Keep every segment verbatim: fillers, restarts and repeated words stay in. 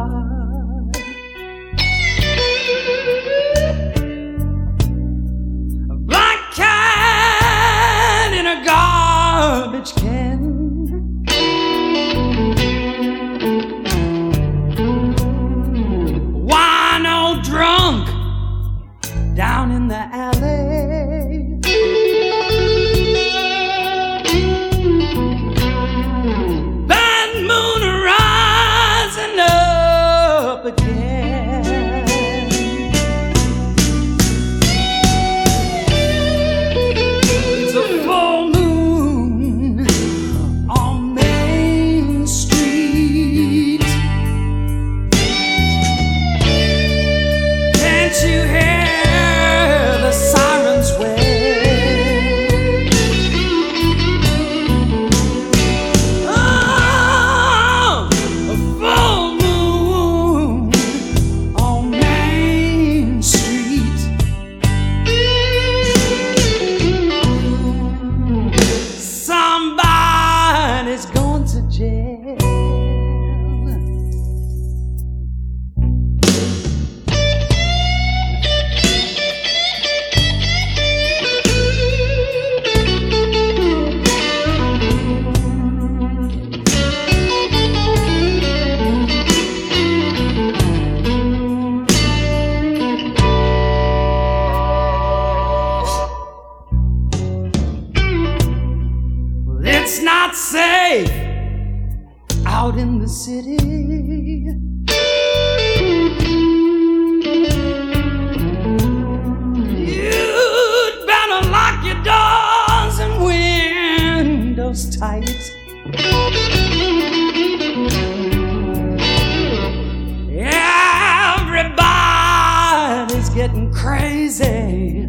heart. A black cat in a garbage can. Wino drunk down in the alley. Bad moon rising up again. It's a full moon on Main Street. Can't you hear the sirens wail? Oh, a full moon on Main Street. Somebody's going to jail. It's not safe out in the city. You'd better lock your doors and windows tight. Everybody's getting crazy.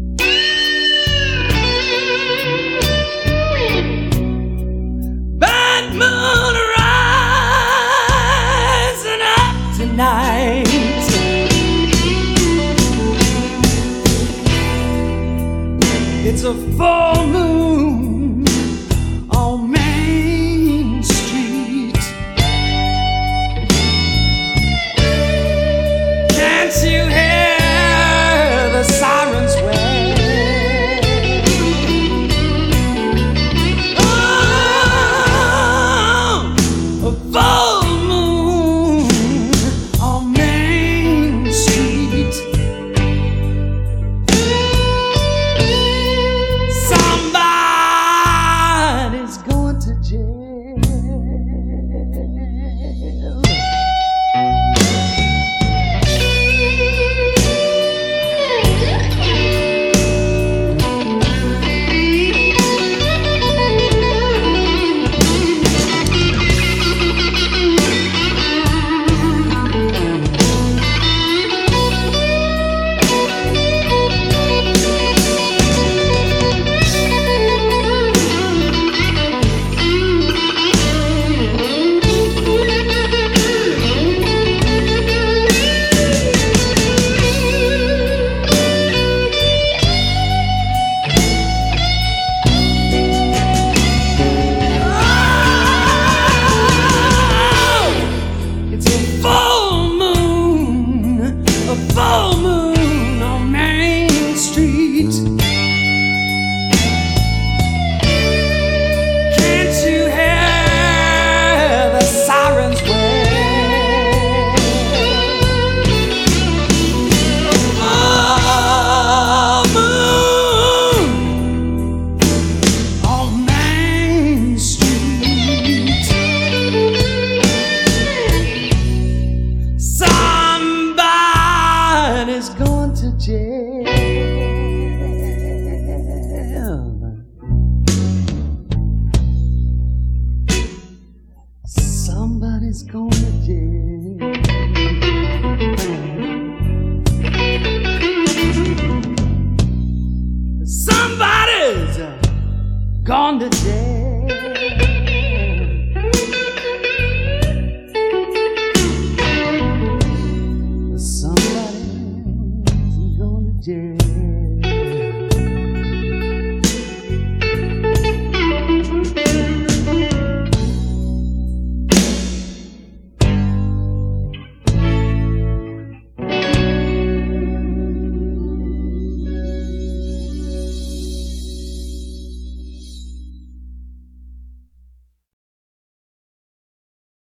Bad moon rising up tonight. It's a full moon